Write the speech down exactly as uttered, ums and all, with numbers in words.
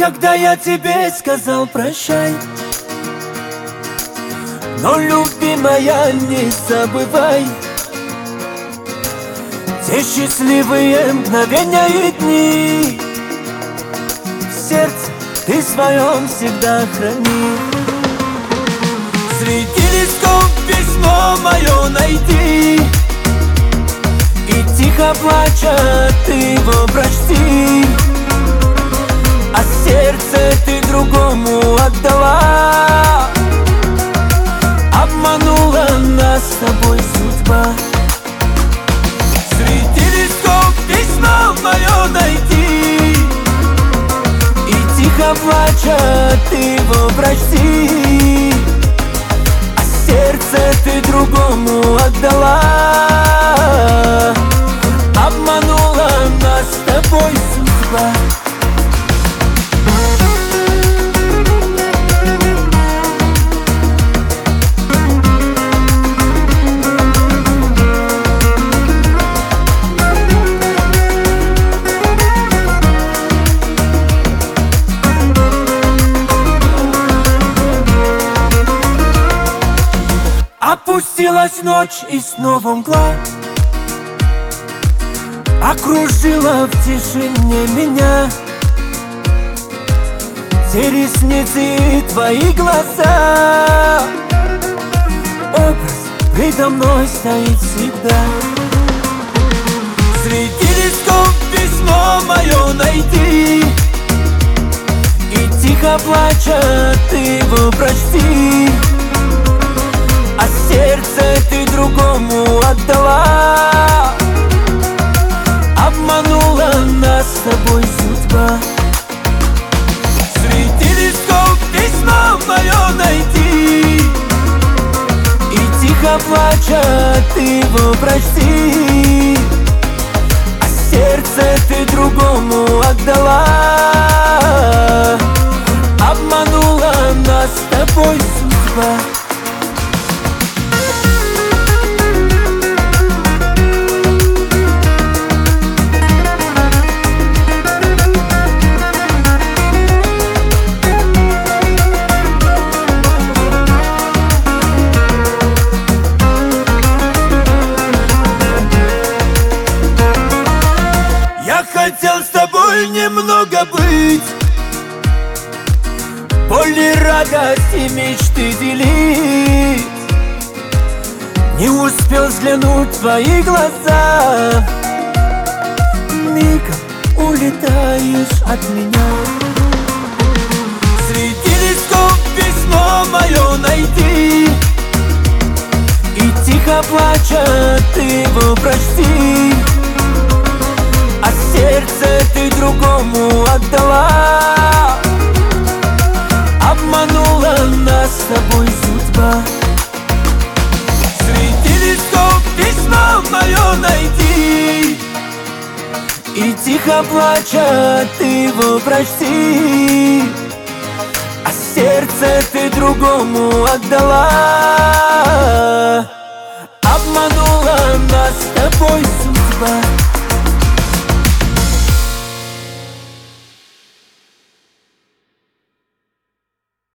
когда я тебе сказал прощай. Но, любимая, не забывай те счастливые мгновения и дни. В сердце ты своем всегда храни. Среди листков письмо мое найди, и тихо плача ты его прочти. А сердце ты другому отдала, обманула нас с тобой судьба. Среди листков письмо мое найди, и тихо плача ты его прочти. А сердце ты другому отдала, обманула нас с тобой судьба. Опустилась ночь и снова мгла окружила в тишине меня. Те ресницы и твои глаза, образ предо мной стоит всегда. Среди листков письмо мое найди, и тихо плача ты его прочти. А сердце ты другому отдала, обманула нас с тобой судьба. Среди листков письмо мое найди, и тихо плача ты его прочти. А сердце ты другому отдала, обманула нас с тобой судьба. Хотел с тобой немного быть, боль и радости мечты делить. Не успел взглянуть в твои глаза, мигом улетаешь от меня. Среди листков письмо мое найди, и тихо плача ты его прочти. А сердце ты другому отдала, обманула нас с тобой судьба. Среди листков письмо мое найди, и тихо плача ты его прочти. А сердце ты другому отдала, обманула нас с тобой судьба.